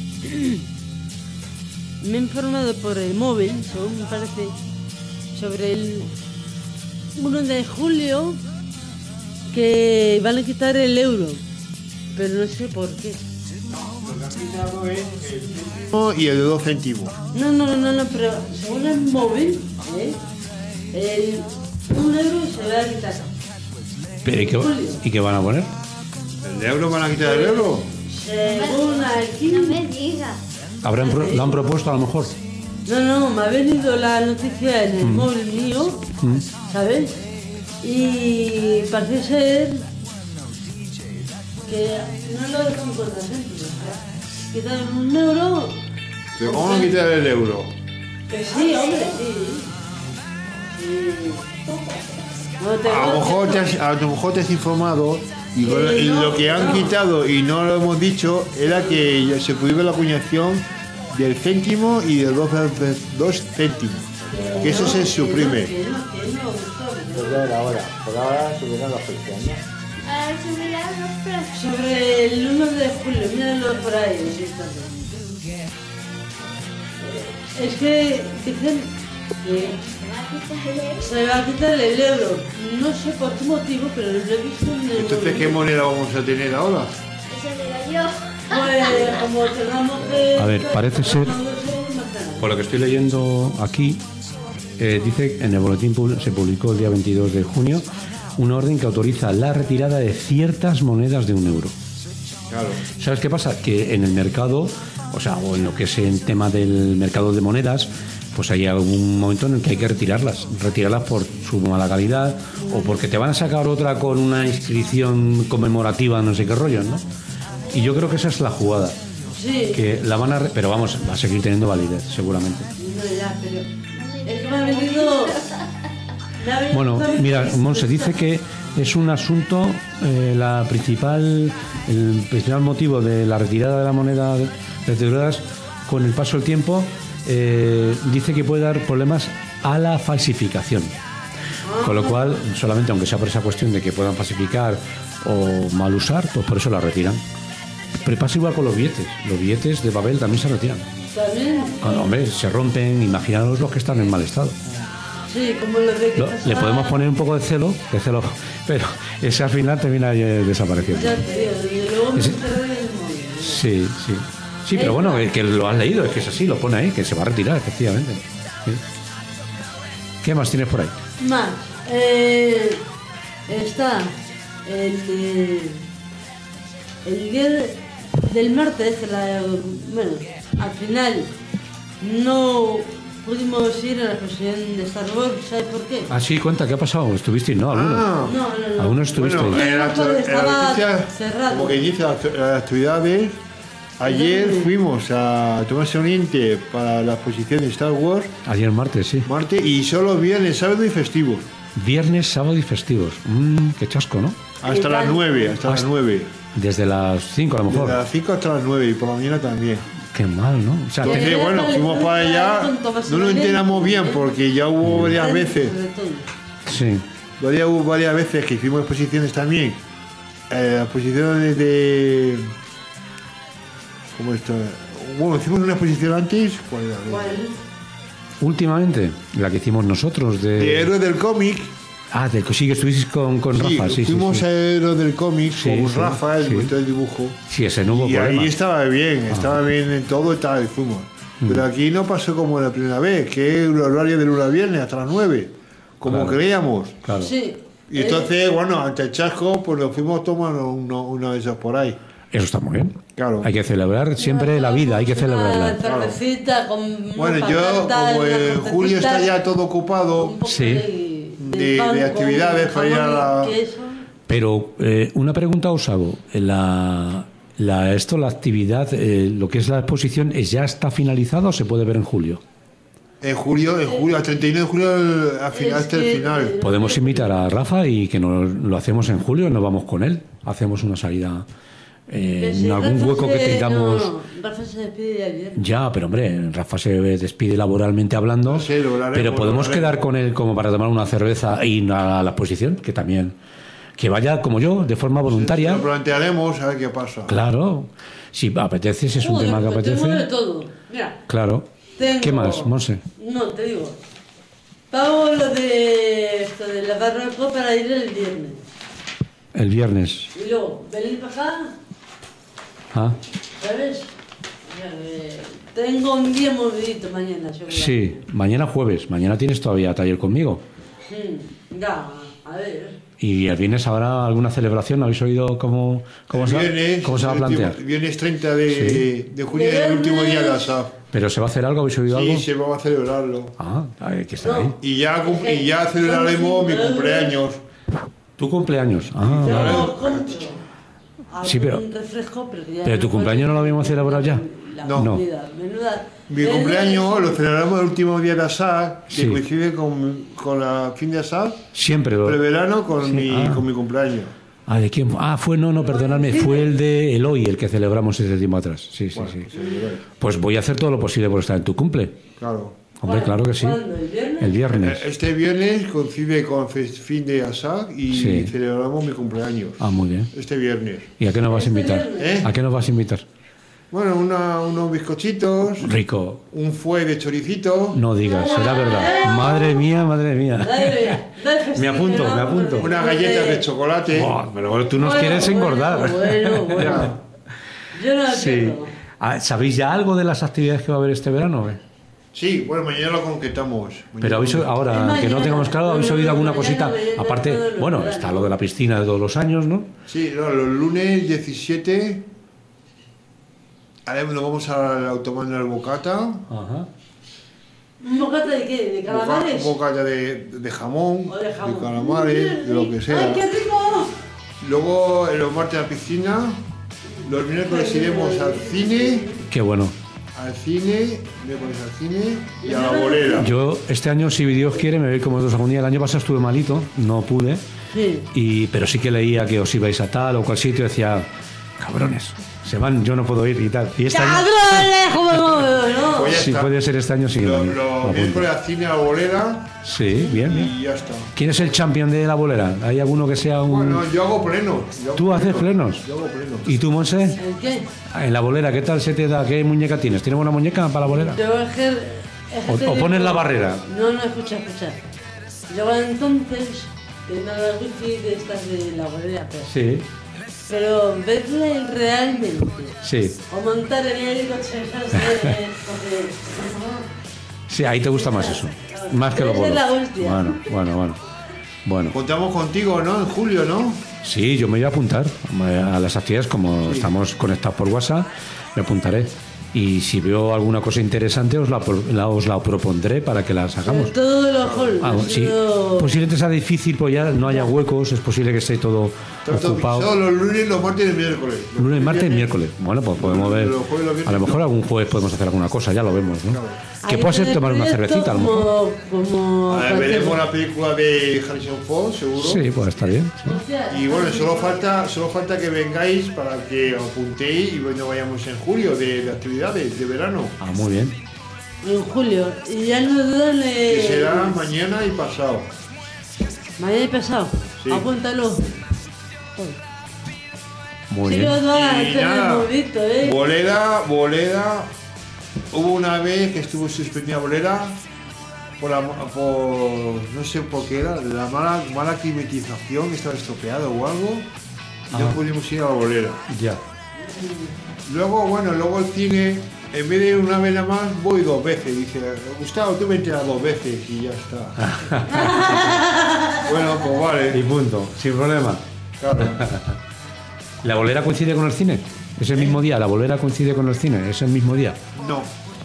me he informado por el móvil, según me parece, sobre el uno de julio que van a quitar el euro, pero no sé por qué. Y el de dos céntimos. No, no, no, no, pero según el móvil, ¿eh? el un euro se va a quitar. Pero, ¿y, qué, ¿Y qué van a poner? ¿El euro van a quitar el euro? Según aquí... No me digas. ¿Habrán pro- ¿Lo han propuesto a lo mejor? No, no, me ha venido la noticia en el Mm. móvil mío, Mm. ¿sabes? Y parece ser que no lo de cincuenta céntimos. Quitan un euro. ¿Pero cómo van a quitar el euro? Que sí, hombre, sí. Sí. No te A lo mejor te has, a lo mejor te has informado y, con- Sí, y no, lo que han no. quitado y no lo hemos dicho era que ya se prohíbe la acuñación del céntimo y de dos, de dos céntimos. Que eso se suprime. Pues ya era hora. Por ahora subieron los precios, ¿no? Ahora subirán los precios. Sobre el uno de julio, míralo por ahí. Sí, está bien. Es que dicen que se va a quitar el euro. No sé por qué motivo, pero lo he visto en el Entonces, ¿qué moneda vamos a tener ahora? Eso digo yo. Pues como tengamos que... A ver, parece ser, no sé, por lo que estoy leyendo aquí, eh, dice en el boletín pub- se publicó el día veintidós de junio una orden que autoriza la retirada de ciertas monedas de un euro. Claro. ¿Sabes qué pasa? Que en el mercado, o sea, o en lo que es el tema del mercado de monedas, pues hay algún momento en el que hay que retirarlas, retirarlas por su mala calidad o porque te van a sacar otra con una inscripción conmemorativa, no sé qué rollo, ¿no? Y yo creo que esa es la jugada, Sí. que la van a, re- pero vamos, va a seguir teniendo validez, seguramente. No, ya, pero... Es que me ha venido... me ha venido Bueno, también- mira, Monse dice que es un asunto, eh, la principal, el principal motivo de la retirada de la moneda de deterioradas con el paso del tiempo, eh, dice que puede dar problemas a la falsificación. Con lo cual, solamente aunque sea por esa cuestión de que puedan falsificar o mal usar, pues por eso la retiran. Pero pasa igual con los billetes. Los billetes de papel también se retiran. También... Cuando, hombre, se rompen, imaginaros los que están en mal estado. Sí, como lo de que Lo- pasa- le podemos poner un poco de celo, de celo, pero ese al final termina eh, desapareciendo. Ya te digo, desde luego me Ese- enteré del móvil. Sí, sí. Sí, pero bueno, es que lo has leído, es que es así, lo pone ahí, que se va a retirar, efectivamente. Sí. ¿Qué más tienes por ahí? Más, eh, está el, eh, el día de- del martes, que la, bueno, al final no pudimos ir a la exposición de Star Wars, ¿sabes por qué? Ah, sí, cuenta, ¿qué ha pasado? ¿Estuvisteis? No, algunos. Ah. No, no, no. Algunos estuvisteis. Bueno, en la, actu- en la Estaba noticia, cerrado. como que dice las las actividades, ayer fuimos a Tomás Oriente para la exposición de Star Wars, Ayer martes, sí. martes, y solo viernes, sábado y festivo. Viernes, sábado y festivos. Mm, qué chasco, ¿no? Hasta las nueve, hasta las nueve. Desde las cinco a lo mejor. Desde las cinco hasta las nueve y por la mañana también. Qué mal, ¿no? O sea, Entonces, te- bueno, fuimos para allá, no lo enteramos bien porque ya hubo varias veces, Sí. varias, hubo varias veces que hicimos exposiciones también. Eh, exposiciones de... ¿Cómo esto? Bueno, hicimos una exposición antes, ¿cuál era? Últimamente, la que hicimos nosotros de... De Héroes del Cómic. Ah, de, sí, que estuvisteis con, con Sí, Rafa, sí, sí, fuimos sí. a Héroes del Cómic Sí, con sí, Rafa, el sí. director del dibujo. Sí, ese no hubo Y problema. ahí estaba bien, Ah. estaba bien en todo y tal, y fuimos. Mm. Pero aquí no pasó como la primera vez, que es el horario de lunes a viernes hasta las nueve, como Claro. creíamos. Claro. Sí. Y entonces, bueno, ante el chasco, pues nos fuimos tomando uno, uno de esos por ahí. Eso está muy bien. Claro. Hay que celebrar siempre la vida, hay que Una celebrarla. cervecita con una Bueno, yo, patata, como una en julio está cortecita, ya todo ocupado Sí. de, pan de con actividades para ir a jamón la... y queso. Pero eh, una pregunta os hago. La, la, esto, la actividad, eh, lo que es la exposición, ¿es ¿ya está finalizada o se puede ver en julio? En julio, en julio, al treinta y uno de julio, el- al final, Es hasta el que- final. Podemos invitar a Rafa y que nos, lo hacemos en julio, nos vamos con él, hacemos una salida eh, Que si en algún Rafa hueco que se- tengamos. no, Rafa se despide ayer. Ya, pero hombre, Rafa se despide laboralmente hablando, Sí, lo hablaremos, pero lo podemos hablaremos. quedar con él como para tomar una cerveza y ir a la exposición, que también, que vaya como yo, de forma voluntaria. Lo plantearemos a ver qué pasa. Claro, si apetece, si es un Joder, tema que pues tengo de apetece. todo. Mira, Claro. tengo... ¿Qué más, Monse? No, te digo. Pago lo de esto de la barroco para ir el viernes. El viernes. Y luego, venir para acá, Ah, ¿sabes? O sea, que tengo un día movidito mañana, seguro. sí, mañana jueves, mañana tienes todavía taller conmigo. Mm, ya, a ver. Y el viernes habrá alguna celebración, ¿habéis oído cómo, cómo, se, va, Viernes, cómo se va a el último- plantear? Viernes treinta de, de junio, el último día de la S A F. ¿Pero se va a hacer algo? ¿Habéis oído Sí, algo? se va a celebrarlo. Ah, hay que estar ahí. Y ya, cum- y ya celebraremos mi cumpleaños. ¿Tu cumpleaños? Ah, Te vale. lo compro. Sí, pero- Un refresco, pero que ya ¿Pero no tu puedo- cumpleaños no lo habíamos celebrado ya? La No. comida, menuda. Mi cumpleaños lo celebramos el último día de la S A F, que Sí. coincide con, con la fin de la S A F, Siempre lo... preverano con, Sí, mi, ah. con mi cumpleaños. Ah, ¿de quién? Ah, fue, no, no, perdonadme, fue el de Eloy el que celebramos ese tiempo atrás. Sí, sí, sí. Pues voy a hacer todo lo posible por estar en tu cumple. Claro. Hombre, claro que sí. ¿Cuándo? ¿El viernes? El viernes. Este viernes coincide con fe- fin de la S A F y Sí. celebramos mi cumpleaños. Ah, muy bien. Este viernes. ¿Y a qué nos vas a invitar? ¿Eh? ¿A qué nos vas a invitar? Bueno, una- unos bizcochitos, Rico. un fue de choricito, No digas, será verdad. Madre mía, madre mía. Dale, mira, dale, Me apunto, me apunto. unas galletas de chocolate. Oh, pero tú nos quieres engordar. Bueno, bueno. Yo no Sí. entiendo. Ah, ¿sabéis ya algo de las actividades que va a haber este verano? eh? Sí, bueno, mañana lo concretamos. Mañana Pero habéis, lo- ahora, que no tengamos claro, habéis oído alguna cosita. Aparte, bueno, mañana. está lo de la piscina de todos los años, ¿no? Sí, no, los lunes diecisiete haremos- nos vamos a tomar el bocata. Ajá. ¿Un bocata de qué? ¿De calamares? Boca- Bocata de, de jamón, O de jamón. calamares, de lo que sea. ¡Ay, qué rico! Luego, en los martes a la piscina. Los miércoles iremos al cine, Qué bueno. al cine, miércoles al cine y a la bolera. Yo este año, si Dios quiere, me voy como dos algún día. El año pasado estuve malito, no pude. Sí. Y, pero sí que leía que os ibais a tal o cual sitio y decía, cabrones, se van, yo no puedo ir y tal. Y este año, ¡Cabrones! ¿Cómo no? No. Pues ya si está. puede ser este año, sí. Los lo- los lo apunto. miércoles al cine, a la bolera Sí, bien, bien. y ya está. ¿Quién es el champion de la bolera? ¿Hay alguno que sea un...? Bueno, yo hago plenos. yo hago ¿Tú haces plenos? Yo hago plenos. ¿Y tú, Monse? ¿El qué? En la bolera, ¿qué tal se te da? ¿Qué muñeca tienes? ¿Tienes buena muñeca para la bolera? Yo ejer, O- ejercer- o pones la barrera. No, no, escucha, escucha. Luego entonces, tengo la wifi de estas de la bolera, pero, Sí, pero verla realmente. sí. O montar en el coche, ¿sabes? Porque... Sí, ahí te gusta más eso. Más que los Esa es bolos. la hostia. Bueno, bueno, bueno. Bueno, Contamos contigo, ¿no? En julio, ¿no? sí, yo me voy a apuntar a las actividades, como estamos conectados por WhatsApp, me apuntaré. y si veo alguna cosa interesante os la, pro- la- os la propondré para que las hagamos. Sobre todo de los halls. Ah, sí. Posiblemente sea difícil, pues ya no haya huecos, es posible que esté todo Tanto ocupado. solo los lunes, los martes y los miércoles. Los Lunes, martes y viernes- miércoles. Bueno, pues podemos ver. Los jueves, los viernes, A lo mejor no. algún jueves podemos hacer alguna cosa, ya lo vemos, ¿no? Que Ahí pueda ser tiene tomar una proyecto cervecita, a lo mejor. Como, como A ver, cualquier- veremos la película de Harrison Ford, seguro. Sí, pues está bien. sí. Hostia, Y bueno, solo falta, solo falta que vengáis para que os apuntéis y bueno, vayamos en julio de, de actividades de verano. Ah, muy bien. en julio. Y ya no dudan Que de. será mañana y pasado. Mañana y pasado. Sí. Apúntalo. Muy Sí, bien. los van a Y tener nada, bonito, ¿eh? Bolera, Bolera. Hubo una vez que estuvo suspendida Bolera por la por no sé por qué era, la mala, mala climatización, que estaba estropeado o algo. Y no Ah. pudimos ir a la Bolera. Ya. Luego, bueno, luego el cine, en vez de ir una vez nada más, voy dos veces. Dice, Gustavo, tú vente las dos veces y ya está. Bueno, pues Y vale. punto, sin problema. Claro. ¿La bolera coincide con el cine? ¿Es el mismo día? ¿La bolera coincide con el cine? ¿Es el mismo día? No,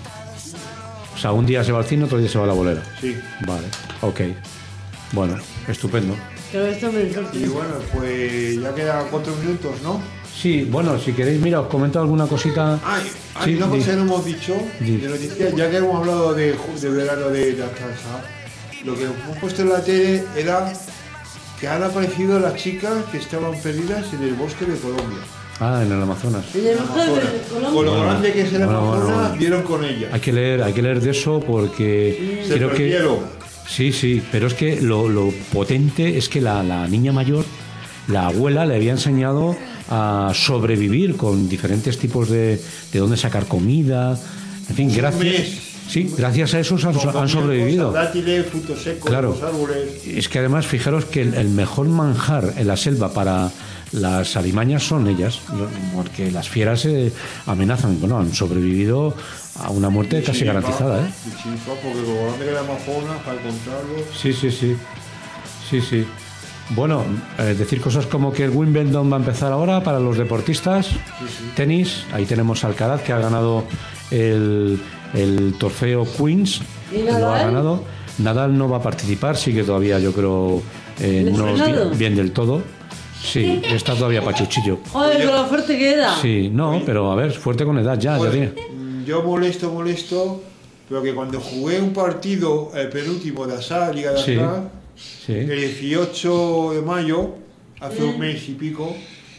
O sea, un día se va al cine, otro día se va a la bolera. sí. Vale, ok. Bueno, estupendo. Creo que esto me importa. Y bueno, pues ya quedan cuatro minutos, ¿no? Sí, bueno, si queréis, mira, os comento alguna cosita. Ay, hay Sí, una di. cosa que no hemos dicho Di. de noticias, ya que hemos hablado de, ju- de verano de la casa, lo que hemos puesto en la tele era que han aparecido las chicas que estaban perdidas en el bosque de Colombia. Ah, en el Amazonas. En el mujer de Con lo Colombia. grande que es el Bueno, bueno, Amazonas, bueno. dieron con ella. Hay que leer, hay que leer de eso porque Se creo que perdieron. sí, sí, pero es que lo, lo potente es que la, la niña mayor, la abuela, le había enseñado a sobrevivir con diferentes tipos de, de dónde sacar comida, en fin, Un gracias, mes. sí, gracias a eso han, Con han comida, sobrevivido. cosas, dátiles, frutos secos, Claro. los árboles. Es que además, fijaros que el, el mejor manjar en la selva para las alimañas son ellas, ¿no? Porque las fieras se amenazan, bueno, han sobrevivido a una muerte casi Chiripa, garantizada, ¿eh? y chiripa, porque lo grande que era el Amazonas, para encontrarlo. Sí, sí, sí. Sí, sí. Bueno, eh, decir cosas como que el Wimbledon va a empezar ahora para los deportistas. Tenis, ahí tenemos a Alcaraz que ha ganado el, el trofeo Queens. ¿Y Lo ha Nadal? ganado. Nadal no va a participar, sigue todavía, yo creo, eh, no ¿Lesionado? bien, bien del todo. Sí, está todavía pachuchillo. Joder, con lo fuerte que era. Sí, no, pero a ver, fuerte con edad ya, ya Pues, tiene. mm, yo molesto, molesto, pero que cuando jugué un partido, el penúltimo de Asá, Liga de Sí. Asá, Sí. el dieciocho de mayo, hace un mes y pico,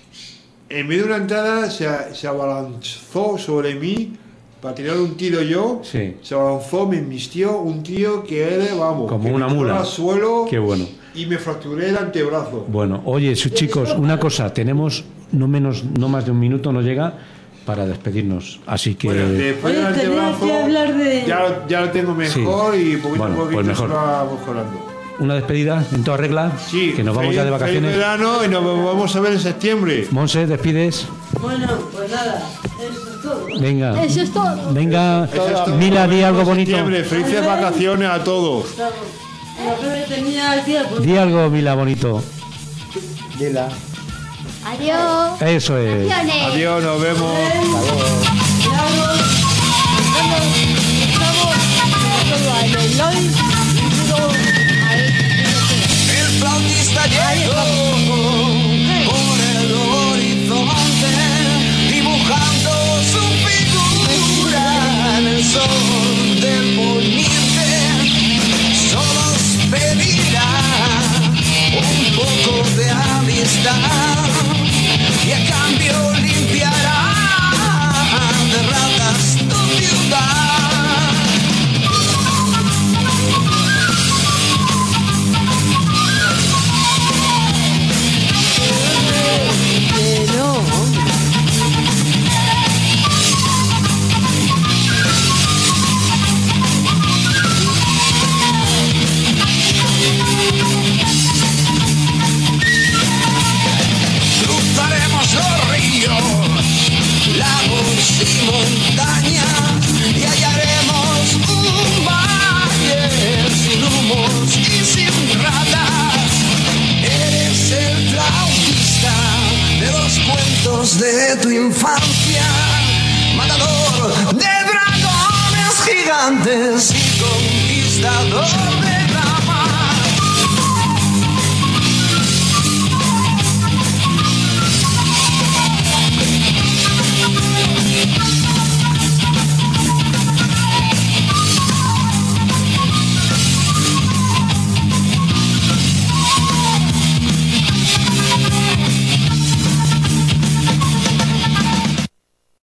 en vez de una entrada se, se abalanzó sobre mí para tirar un tiro yo, Sí. se abalanzó, me embistió un tío que era, vamos, Como que una me tiró mula. al suelo Qué bueno. y me fracturé el antebrazo. Bueno, oye, su- chicos, una cosa, tenemos no menos, no más de un minuto, no llega para despedirnos. Así que Bueno, después Oye, del tenías antebrazo, que hablar de- ya, lo- ya lo tengo mejor Sí. y poquito Bueno, a poquito pues mejor. se va mejorando. una despedida en toda regla, Sí, que nos vamos ya de feliz- vacaciones. feliz verano y nos vamos a ver en septiembre. Monse, despides. Bueno, pues nada, eso es todo. Venga. Eso es todo. Venga, Eso es todo. Mila, di algo bonito. Septiembre, felices vacaciones a todos. Lo que tenía tiempo. Di algo, Mila, bonito. Dila. Adiós. Eso es. Vacaciones. Adiós, nos vemos. El flautista llegó por el horizonte, dibujando su figura en el sol del poniente. Solo os pedirá un poco de amistad y a cambio limpiará de ratas tu ciudad. Que no, hombre. Cruzaremos los ríos, lagos y montañas y hallaremos un valle sin humos y sin ratas. Eres el flautista de los cuentos de tu infancia, matador de así conquistador de